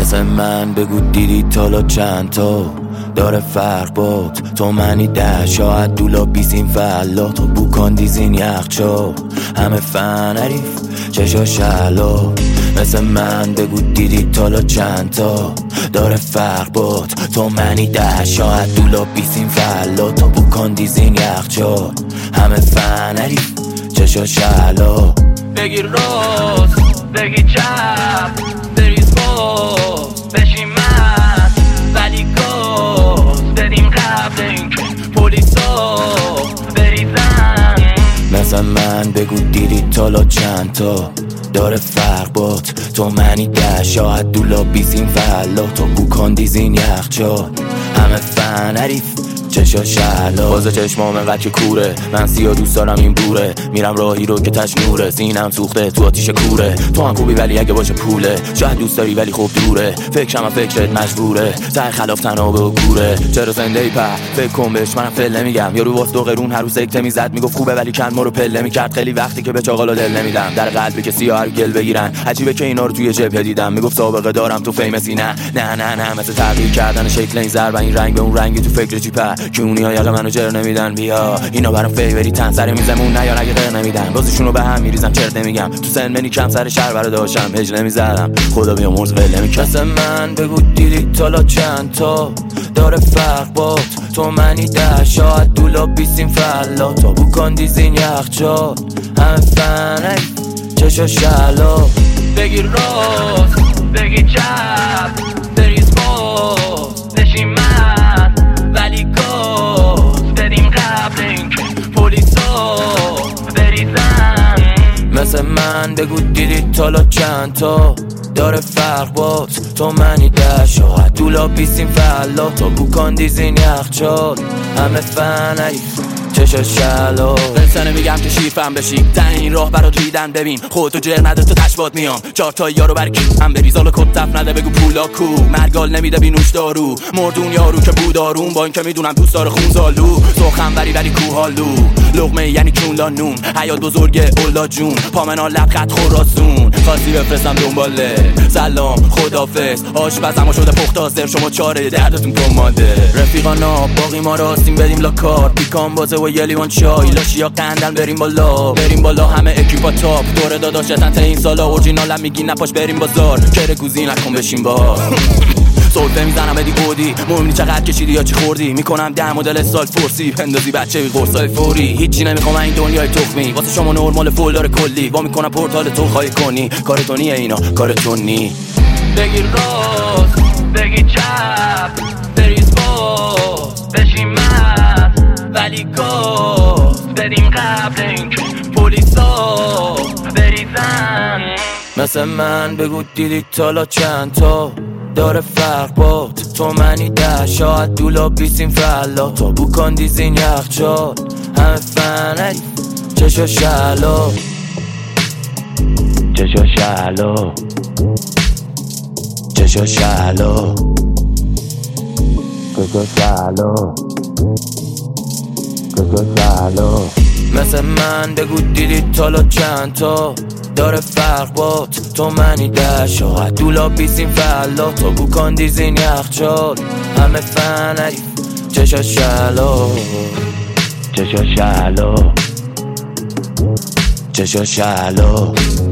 مثل من بگو دیدی تالا چند تا داره فرق بود تو منی 10 شاید دولا 20 این فلا تو بوکان دیزین یخچال همه فن حریف چشا شلا مثل من بگو دیدی تالا چند تا داره فرق بود تو منی 10 شاید دولا 20 این فلا تو بوکان دیزین یخچال همه فن حریف چشا شلا بگیر راست بگی چپ بریز باز بشین من ولی گاز بدیم قبل اینکه پلیسا بریزن مثل من بگو دیدی تالا چند تا داره فرق بود تو منی 10 شاید دولا 20 این فلا تو بوکان دیزین یخچال همه فن حریف چشا شلا باز چشمام انقدر که کوره من سیاه دوست دارم این بوره میرم راهی رو که تش نوره سینم سوخته تو آتیش کوره تو هم خوبی ولی اگه باشه پوله شاید دوست داری ولی خوب دوره فکرم هم فکرت مجبوره سر خلاف تنابه و گوره چرا زنده ای په فکر کن بهش منم فله میگم یارو واسه دو قرون هر روز سکته میزد میگفت خوبه ولی کن ما رو پله میکرد خیلی وقتی که به چاقالا دل نمیدم در قلب که سیاه رو گل بگیرن عجیبه که اینا رو توی جبهه دیدم میگفت سابقه دارم تو فیمسی نه مثل تغییر کردن شکل این زرد و این رنگ به اون رنگی تو فکر چیپه کیونیا یالا منو جر نمیدن بیا اینا برام فیوری تن سر میزمون نه یا نگه غیر نمیدن بازشونو به هم میریزم چرت نمیگم تو سن منی کم سر شهر برا داشتم هج نمیزدم خدا بیامرز ول نمیکرد مثل من بگو دیدی تالا چند تا داره فرق بود تو منی 10 شاید دولا 20 این فلا تو بوکان دیزین یخچال همه فن چشا شلا بگیر راست بگی چپ بریز باز بشین من ولی گاز بدیم قبل اینکه پلیسا بریزن مثل من بگو دیدی تالا چند تا داره فرق بود تو منی 10 شاید دولا 20 این فلا تو بوکان دیزین یخچال همه فن حریف چشا شلا بلسنه میگم که شیفم بشی تن این راه برات ریدن ببین خودتو جر نده تو تشبات میام 4 تا یارو برکی هم بریز حالا کت تف نده بگو پولا کو مرگال نمیده بینوش دارو مردون یارو که بودارون با این که میدونم دوست داره خونزالو سخم ولی کوهالو لقمه یعنی کون نون حیات بزرگه اولا جون پامنا لب خط خراسون خاصی بفرستم دنباله سلام خدافظ آشپزم شده پخت حاضر شما چاره دردتون کماده رفیقانا باقی ما راستیم بدیم لا کار پیکان بازه و یه لیوان چای لاشیا قندن بریم بالا همه اکیپا تاپ دوره داداشتن تا این سالا اورجینالم میگی نپاش بریم بازار کره گوزی نکن بشین با سولفه میزنم بدی قودی مهمنی چقدر کشیدی یا چی خوردی میکنم 10 مدل سال فورسی پندازی بچه بی قرصای فوری هیچی نمیخوام این دنیای تخمی واسه شما نورمال فول داره کلی وا میکنم پورتال تو خواهی کنی کارتونیه اینا کارتونی بگیر راست بگی چپ بریز باز بشین من ولی گاز بدیم قبل اینکه پلیسا بریزن مثل من بگو دیدی تالا چند تا داره فرق بود تو منی 10 شاید دولا 20 این فلا تو بوکان دیزین یخچال همه فن حریف چشا شلا چشا شلا چشا شلا چشا شلا چشا شلا مثل من بگو دیدی تالا چند تا داره فرق بود تو منی 10 شاید دولا 20 این فلا تو بوکان دیزین یخچال همه فن حریف چشا شلا چشا شلا چشا شلا